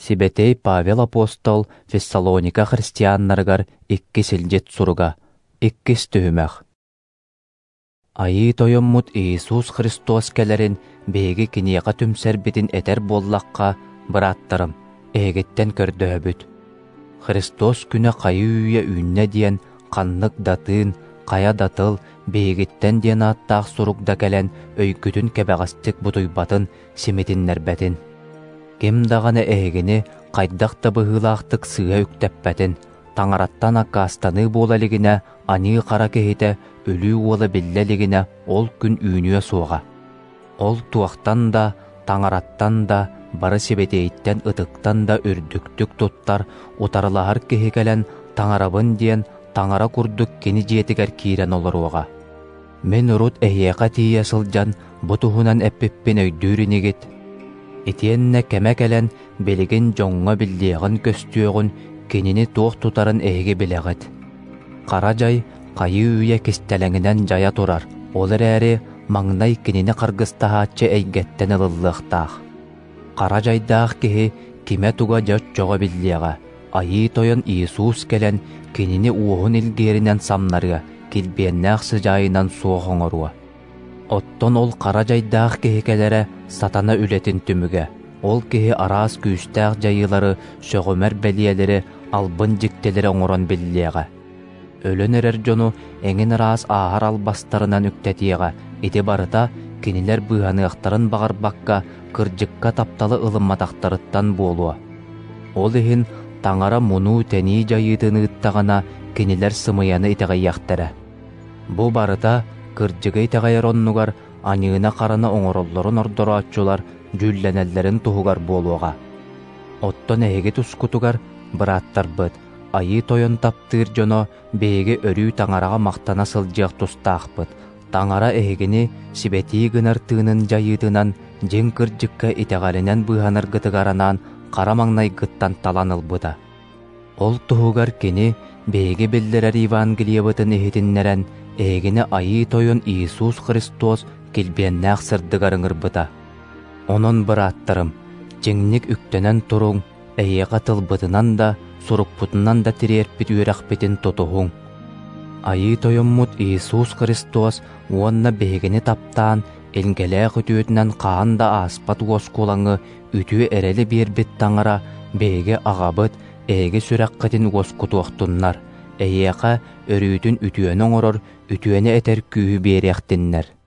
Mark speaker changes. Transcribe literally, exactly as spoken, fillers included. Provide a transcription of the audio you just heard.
Speaker 1: Сибетей Павел апостол Фессалоника христианнаргар икки силжет суруга, иккис түймәх. Айы тойоммут Иисус Христос келерин беги кинияка түмсер битин этер боллаққа быраттырым, эгеттен көрдөбүт. Христос күнө кайы үйе үнне диен каннык датын, кая датыл, бегиттен диен аттаах суругда келен өйкүтүн кебегастык бутуйбатын симитиннербетин. Кем дағаны эгини кайдакта быһылаахтык сыга үктеппетин, таңараттан аккастаны болалигине аны кара кехите өлүү уола биллелигине ол күн үүнүө суога. Ол туактан да, таңараттан да, бары себетейттен ытыктан да үрдүктүк туттар утарылаһар кеһи келен таңарабын диен таңара курдук кини жиетигер киирен олоруога. Мен урут эйэка тиийэ сылдьан бутуһунан эппиппин өйдүүринигит. Итиенне кеме келен билигин жоңҥо биллиэҕин көстүөҕүн кинини туох тутарын эһиги билэҕит. Кара жай кайы үйэ кистэлэҥинэн жая турар, олар ээри маҥнай кинини кыргыстаһааччы эйгеттен ылыллыахтаах. Кара жайдаах киһи киме туга жат жоҕо биллиэҕэ, айыы тойон Иисус келен кинини уоһун илгиэринэн самнарыа килбиэннээх сыжаайынан суох оҥоруа. Оттон ол кара жайдаах киһи келере сатана үлетин түмүгэ. Ол киһи араас күүстээх жайылары, шөҕөмөр бэлиэлери, албын дьиктелери оҥорон биллиэҕэ. Өлөн эрер дьону эҥин араас аахар албастарынан үктэтиэҕэ, ити барыта кинилер быһаныахтарын багарбакка кырдьыкка тапталы ылымматахтарыттан буолуа. Ол иһин таңара мунуу тении жайыытыныыттаҕына кинилер сымыяны итэҕэйиэхтэрэ. Бу барыта кырдьыгай тэҕэйэроннугар аньыына харана оҥороллорун ордороаччулар жүллэнэллэрин туһугар буолуоҕа. Оттон эһиги тускутугар бырааттарбыт, айыы тойон таптыыр дьоно бээги өрүү таңараҕа махтана сылдьыах тустаахпыт. Таңара эһигини сибетии гынар тыынын жайыытынан дьиҥ кырдьыкка итэҕэлинэн быһанаргытыгаранаан хара маҥнайгыттан талан ылбыта. Ол туһугар кини бээги биллэрэр Евангелиебытын иһитиннэрэн ээгини айыы тойон Иисус Христос килбиэннээх сырдыгарыҥырбыта. Онон бырааттарым, дьиҥник үктэнэн туруҥ, эйиэҕэ тылбытынан да, сурукпутунан да тириэрпит үөрэхпитин тутуһуҥ. Айыы тойоммут Иисус Христос уонна бээгини таптаан, илгэлээх үтүөтүнэн хаан да ааспат уоскулаҥы үтүө эрели биэрбит таҥара бээги аҕабыт, эйги сүрэххэтин уоскутуохтуннар, эйиэхэ өрүүтүн үтүөнө оҥорор, үтүөнэ этэр күүһү биэриэхтиннэр.